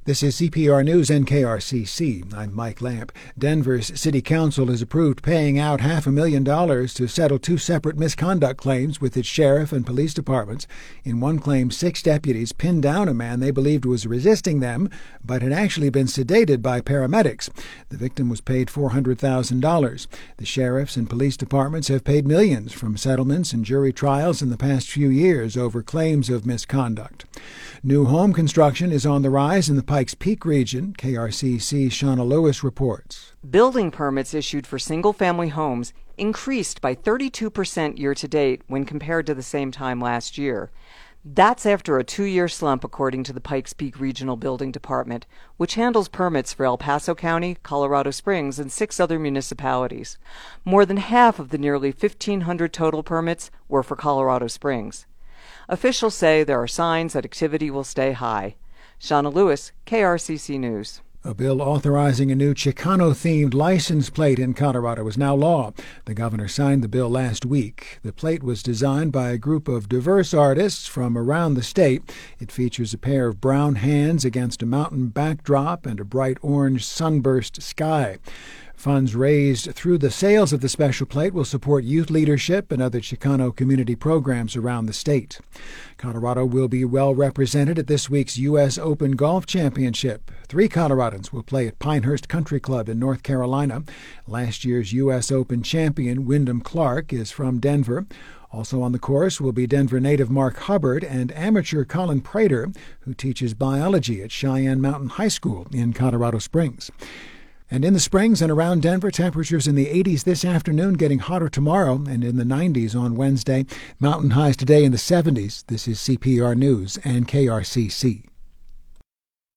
This is CPR News and KRCC. I'm Mike Lamp. Denver's City Council has approved paying out $500,000 to settle two separate misconduct claims with its sheriff and police departments. In one claim, 6 deputies pinned down a man they believed was resisting them, but had actually been sedated by paramedics. The victim was paid $400,000. The sheriffs and police departments have paid millions from settlements and jury trials in the past few years over claims of misconduct. New home construction is on the rise in the Pikes Peak region. KRCC Shauna Lewis reports. Building permits issued for single-family homes increased by 32% year-to-date when compared to the same time last year. That's after a 2-year slump, according to the Pikes Peak Regional Building Department, which handles permits for El Paso County, Colorado Springs, and 6 other municipalities. More than half of the nearly 1,500 total permits were for Colorado Springs. Officials say there are signs that activity will stay high. Shauna Lewis, KRCC News. A bill authorizing a new Chicano-themed license plate in Colorado is now law. The governor signed the bill last week. The plate was designed by a group of diverse artists from around the state. It features a pair of brown hands against a mountain backdrop and a bright orange sunburst sky. Funds raised through the sales of the special plate will support youth leadership and other Chicano community programs around the state. Colorado will be well represented at this week's U.S. Open Golf Championship. 3 Coloradans will play at Pinehurst Country Club in North Carolina. Last year's U.S. Open champion Wyndham Clark is from Denver. Also on the course will be Denver native Mark Hubbard and amateur Colin Prater, who teaches biology at Cheyenne Mountain High School in Colorado Springs. And in the Springs and around Denver, temperatures in the 80s this afternoon, getting hotter tomorrow, and in the 90s on Wednesday. Mountain highs today in the 70s. This is CPR News and KRCC.